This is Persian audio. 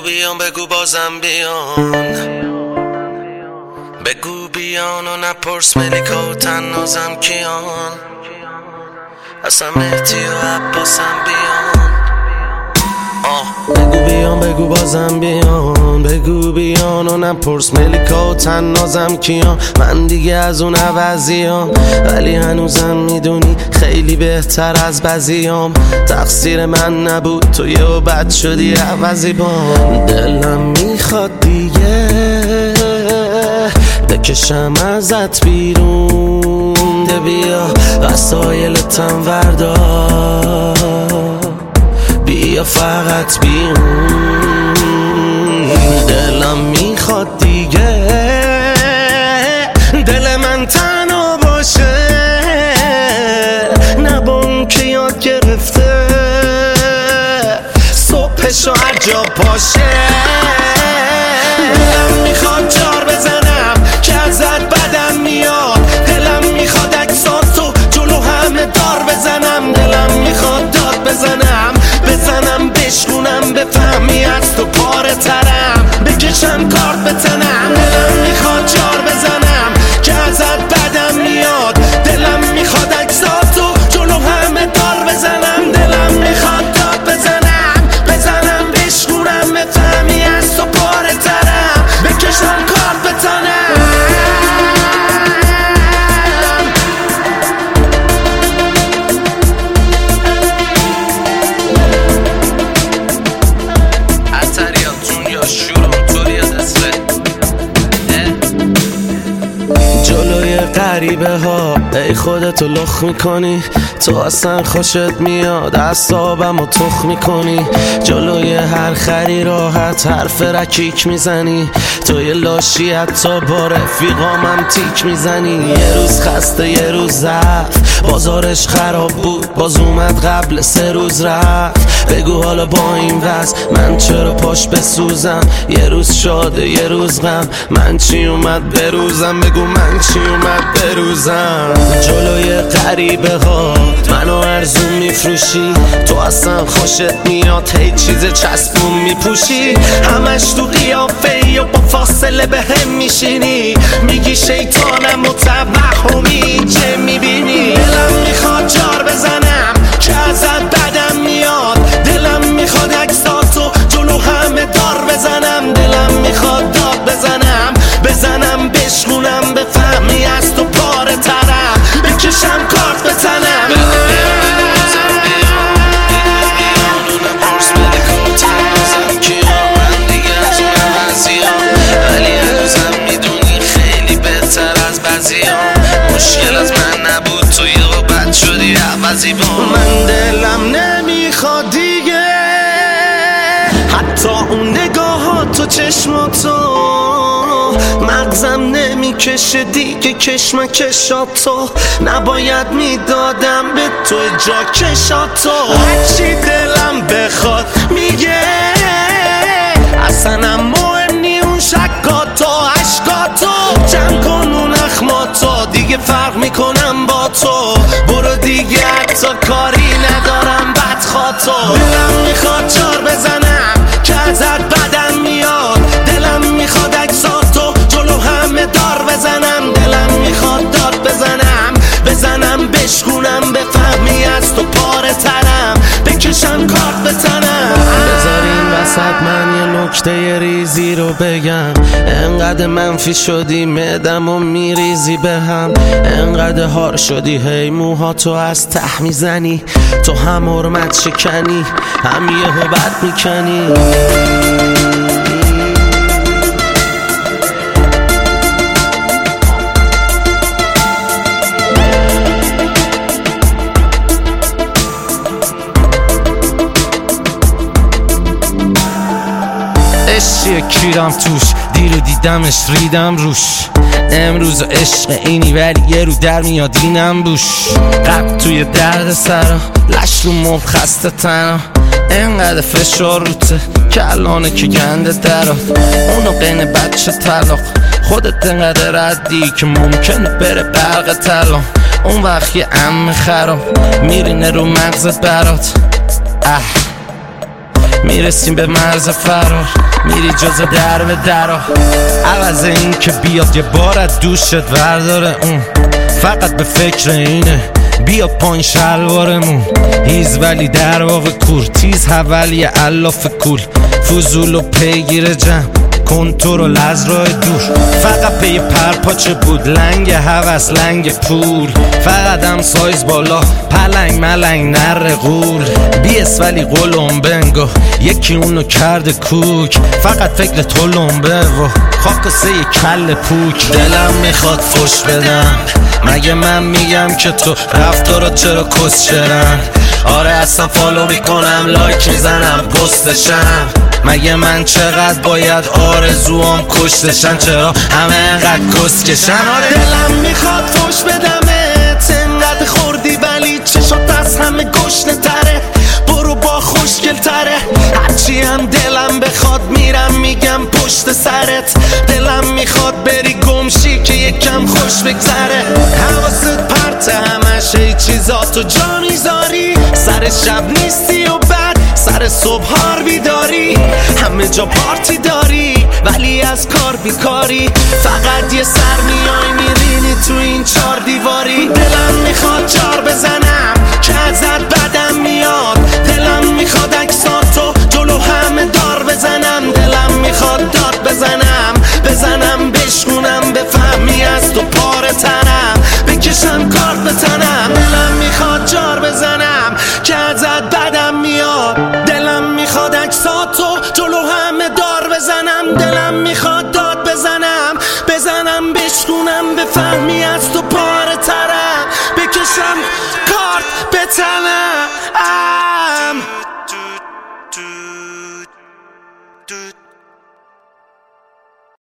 بیان بگو بازم بیان، بگو بیان و نپرس ملیکا و تنازم کیان، اصلا مهدی و عباسم بیان. بگو بیان بگو بازم بیان، بگو بیان و نپرس ملیکا و تنازم کیان. من دیگه از اون عوضیام، ولی هنوزم میدونی خیلی بهتر از بعضیام. تقصیر من نبود، تو یه و بد شدی عوضی بام. دلم میخواد دیگه بکشم ازت بیرون، ده بیا وسایلتم وردار، بیا فقط بیرون. دلم میخواد دیگه دل من تنها باشه، نه با اون که یاد گرفته صبحشو هر جا پاشه. دلم میخواد جار بزنم که ازت بدم میاد، دلم میخواد عکساتو جلو همه دار بزنم، دلم میخواد داد بزنم بشکونم بفهمی از تو پاره ترم، بکشم کارت بتنم. دلم میخواد جار بزنم که ازت بدم میاد، دلم میخواد عکساتو جلو همه دار بزنم، دلم میخواد داد بزنم بشکونم بفهمی از تو پاره ترم، بکشم کارت بتنم. جلوی غریبه ها ای خودتو لخ میکنی، تو اصلا خوشت میاد اعصابمو تخ میکنی. جلوی هر خری راحت حرف رکیک میزنی، تو یه لاشی حتی با رفیقامم تیک میزنی. یه روز خسته یه روز ضعف، بازارش خراب بود باز اومد قبل 3 روز رفت. بگو حالا با این وضع من چرا پاش بسوزم، یه روز شاده یه روز غم، من چی اومد بروزم، بگو من چی اومد بروزم. جلوی غریبه ها منو ارزون میفروشی، تو اصلا خوشت میاد هی چیز چسبون میپوشی، همش تو قیافه و با فاصله به هم میشینی، میگی شیطانم و توهمی چه میبینی. دلم میخواد جار بزنم که ازت بدم میاد، دلم میخواد عکساتو جلو همه دار بزنم، دلم میخواد داد بزنم بشکونم بفهمی از تو پاره ترم، بکشم کارت بتنم. مشکل از من نبود، تو یه بد شدی عوضی با من. دلم نمیخواد دیگه حتی اون نگاهات و چشماتو، مغزم نمیکشه دیگه کشمکشاتو، نباید میدادم به تو جا کشاتو. هرچی دلم بخواد میگه، اصلا مهم نی اون شکاتو عشقاتو، جمع کن اون اخماتو، دیگه فرق میکنم با تو، برو دیگه حتی کاری ندارم بدخواتو. دلم میخواد جار بزنم که ازت بدم میاد، دلم میخواد عکساتو جلو همه دار بزنم، دلم میخواد داد بزنم بشکونم بفهمی از تو پاره ترم، بکشم کارت بتنم. بذارین وسط من یه نکته ریزی رو بگم، انقدر منفی شدی معدم و میریزی به هم، انقدر هار شدی هی موهاتو از ته میزنی، تو هم حرمت شکنی هم یهو بد میکنی. عشقی کیرم توش، دیرو دیدمش ریدم روش، امروز عشق اینی ولی یه رو در میاد اینم بوش. قبل توی درد سرا لش رو مب خسته تنها، انقدر فشار روته که الانه که گنده درات، اونو قین بچه طلاق، خودت انقدر ردی که ممکنه بره برق طلا، اون وقت یه عمه خراب میرینه رو مغزت برات. میرسیم به مرز فرار، میری جز در به درا. عوض این که بیاد یه بار از دوشت ورداره، اون فقط به فکر اینه بیا پایین شلوارمون. هیز ولی در واقع کور، تیز حولی علاف کول، فضول و پیگیر جمع، کنترل از راه دور. فقط پی پرپاچه بود، لنگ هوس لنگ پول، فقط هم سایز بالا، پلنگ ملنگ نر غول. بیس ولی قلم بنگو، یکی اونو کرده کوک، فقط فکر تلمبه و خاکسه کل پوک. دلم میخواد فش بدم، مگه من میگم که تو رفتارا چرا کسچرن؟ آره اصلا فالو میکنم، لایک میزنم، پستشم. مگه من چقدر باید آرزوام کشتشن؟ چرا همه انقدر کسکشن؟ آره دلم میخواد فش بدمت، انقدر خوردی ولی چشات از همه گشنه تره. برو با خوشگل تره، هرچی هم دلم بخواد میرم میگم پشت سرت. دلم میخواد بری گمشی که یکم خوش بگذره. حواست پرته همش ای چیزاتو جا میذاری، سر شب نیستی و بعد سر صبح هار بیداری. همه جا پارتی داری ولی از کار بیکاری، فقط یه سر میای میرینی تو این 4 دیواری. دلم میخواد جار بزنم که ازت بدم میاد، دلم میخواد عکساتو جلو همه دار بزنم. دلم میخواد داد بزنم بشکونم، بفهمی از تو پاره تنم، بکشم کارت به تنم. دلم میخواد جار بزنم که ازت بدم میاد، دلم میخواد عکساتو جلو همه دار بزنم. دلم میخواد داد بزنم بشکونم، بفهمی از تو پاره ترم، بکشم کارت به تنم.